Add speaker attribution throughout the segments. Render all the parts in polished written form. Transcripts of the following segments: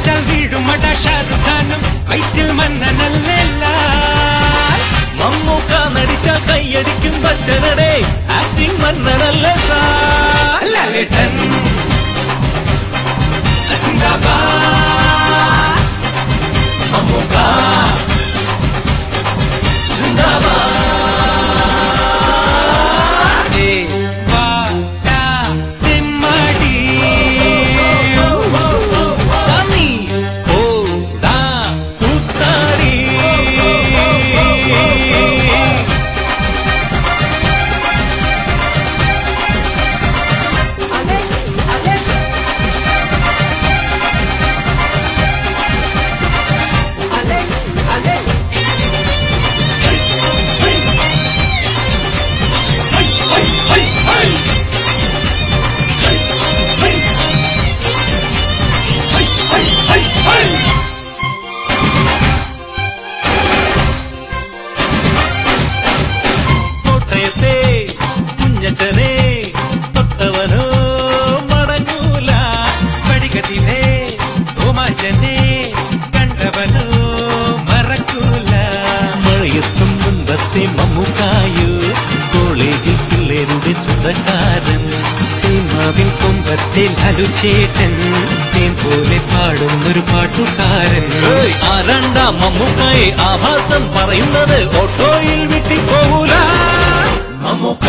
Speaker 1: അടിച്ചാൽ വീഴുമട ഷാറുഖാനും വൈറ്റിൽ മന്നനല്ല
Speaker 2: മമ്മൂക്ക നടിച്ചാൽ കൈയടിക്കും ബച്ചനടെ ആക്ടിംഗ് മന്നനല്ല സാർ
Speaker 1: ലാലേട്ടൻ
Speaker 2: മമ്മൂക്ക കുഞ്ഞച്ചനെ തൊട്ടവനോ മടങ്ങൂല
Speaker 1: സ്ഫടികത്തിലെ ഓമാച്ചനെ കണ്ടവനോ മറക്കൂല
Speaker 2: മഴയെത്തും മുൻപത്തെ മമ്മൂക്കായോ കോളേജിൽ പിള്ളേരുടെ സ്വന്തക്കാരൻ
Speaker 1: തേന്മാവിൻ കൊമ്പത്തെ ലാലുചേട്ടൻ തേൻ പോലെ പാടുന്നൊരു പാട്ടുകാരൻ
Speaker 2: ആ രണ്ടാം മമ്മൂക്കായെ ആഭാസം പറയുന്നത് ഓട്ടോയിൽ വിട്ടിപ്പോകൂല മമ്മൂക്ക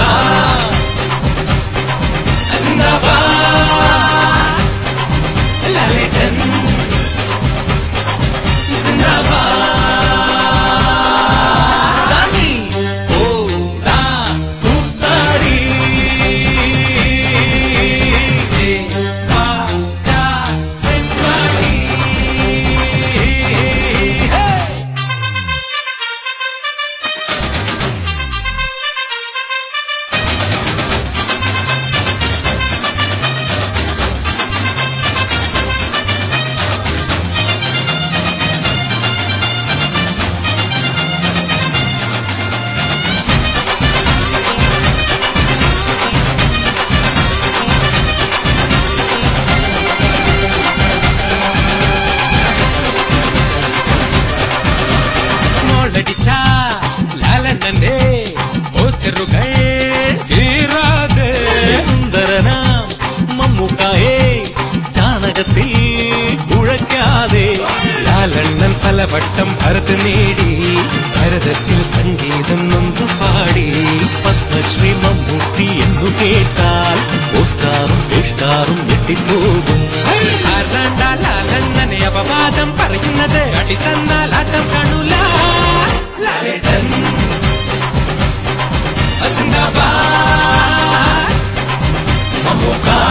Speaker 1: ലാലേട്ടൻ ലാലണ്ണന്റെ പോസ്റ്ററുകൾ കീറാതെ
Speaker 2: സുന്ദരനാം മമ്മൂക്കായെ ചാണകത്തിൽ ഉഴക്കാതെ
Speaker 1: ലാലണ്ണൻ പലവട്ടം ഭരത് നേടി ഭരതത്തിൽ സംഗീതം നൊന്തു പാടി
Speaker 2: പത്മശ്രീ മമ്മൂട്ടി എന്നു കേട്ടാൽ ഓസ്കാറും ഇഷ്ടാറും ഞെട്ടിപ്പോകും
Speaker 1: ലാലണ്ണനെ അപവാദം പറയുന്നത് അടിത്തന്നാൽ ആട്ടം കാണൂല ലാലേട്ടൻ
Speaker 2: മമ്മൂക്ക